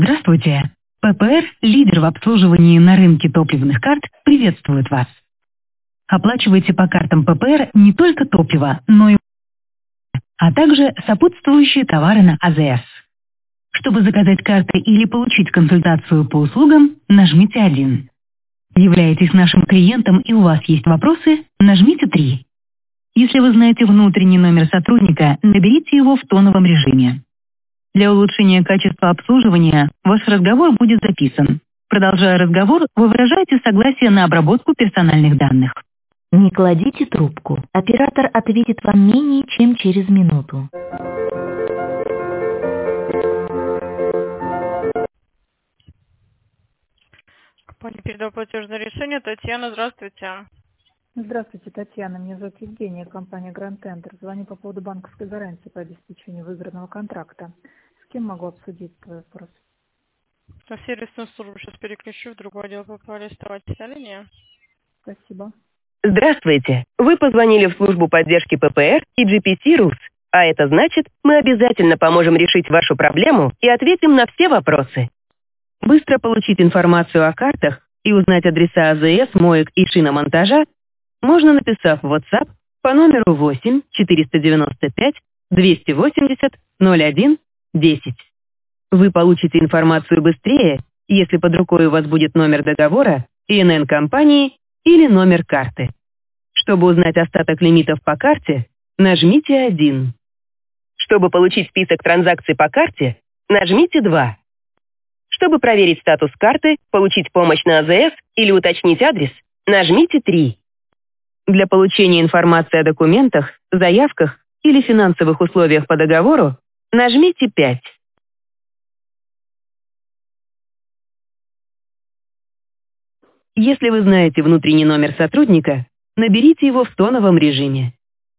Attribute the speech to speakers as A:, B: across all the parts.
A: Здравствуйте! ППР, лидер в обслуживании на рынке топливных карт, приветствует вас. Оплачивайте по картам ППР не только топливо, но и а также сопутствующие товары на АЗС. Чтобы заказать карты или получить консультацию по услугам, нажмите 1. Являетесь нашим клиентом и у вас есть вопросы, нажмите 3. Если вы знаете внутренний номер сотрудника, наберите его в тоновом режиме. Для улучшения качества обслуживания ваш разговор будет записан. Продолжая разговор, вы выражаете согласие на обработку персональных данных.
B: Не кладите трубку. Оператор ответит вам менее чем через минуту.
C: Компания передала платежное решение. Татьяна, здравствуйте.
D: Здравствуйте, Татьяна. Меня зовут Евгения, компания Grand Tender. Звоню по поводу банковской гарантии по обеспечению выигранного контракта. С кем могу обсудить твой вопрос?
C: На сервисную службу сейчас переключу, в другой отдел попали. Оставайтесь на линии.
D: Спасибо.
E: Здравствуйте! Вы позвонили в службу поддержки ППР и GPC Rus. А это значит, мы обязательно поможем решить вашу проблему и ответим на все вопросы. Быстро получить информацию о картах и узнать адреса АЗС, моек и шиномонтажа можно, написав в WhatsApp по номеру 8 495 280 01 10. Вы получите информацию быстрее, если под рукой у вас будет номер договора, ИНН компании или номер карты. Чтобы узнать остаток лимитов по карте, нажмите 1. Чтобы получить список транзакций по карте, нажмите 2. Чтобы проверить статус карты, получить помощь на АЗС или уточнить адрес, нажмите 3. Для получения информации о документах, заявках или финансовых условиях по договору, нажмите 5. Если вы знаете внутренний номер сотрудника, наберите его в тоновом режиме.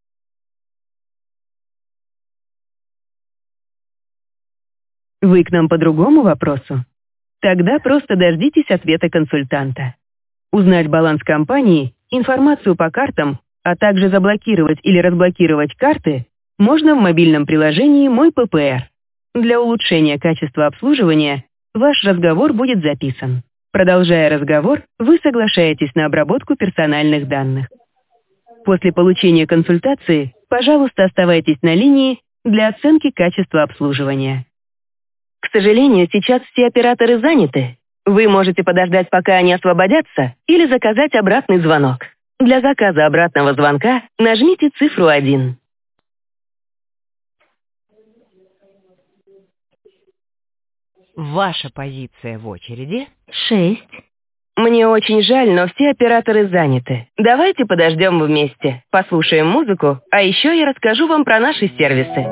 E: Вы к нам по другому вопросу? Тогда просто дождитесь ответа консультанта. Узнать баланс компании, информацию по картам, а также заблокировать или разблокировать карты можно в мобильном приложении «Мой ППР». Для улучшения качества обслуживания ваш разговор будет записан. Продолжая разговор, вы соглашаетесь на обработку персональных данных. После получения консультации, пожалуйста, оставайтесь на линии для оценки качества обслуживания. К сожалению, сейчас все операторы заняты. Вы можете подождать, пока они освободятся, или заказать обратный звонок. Для заказа обратного звонка нажмите цифру 1.
F: Ваша позиция в очереди?
B: 6.
E: Мне очень жаль, но все операторы заняты. Давайте подождем вместе, послушаем музыку, а еще я расскажу вам про наши сервисы.